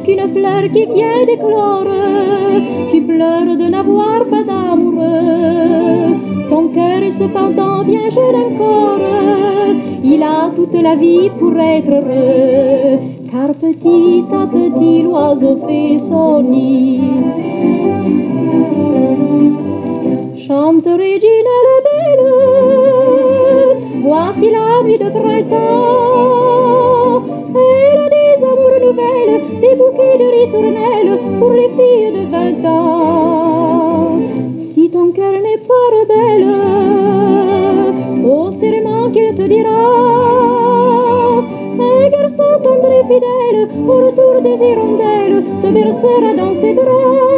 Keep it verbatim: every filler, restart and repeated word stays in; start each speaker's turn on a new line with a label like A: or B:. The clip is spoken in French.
A: qu'une fleur qui vient d'éclore. Tu pleures de n'avoir pas d'amoureux. Ton cœur est cependant bien jeune encore. Il a toute la vie pour être heureux. Car petit à petit l'oiseau fait son nid. Chante Regina la belle, voici la nuit de printemps. Elle a des amours nouvelles, des bouquets de ritournelles pour les filles de vingt ans. Si ton cœur n'est pas rebelle, au serment qu'il te dira, un garçon tendre et fidèle, au retour des hirondelles, te bercera dans ses bras.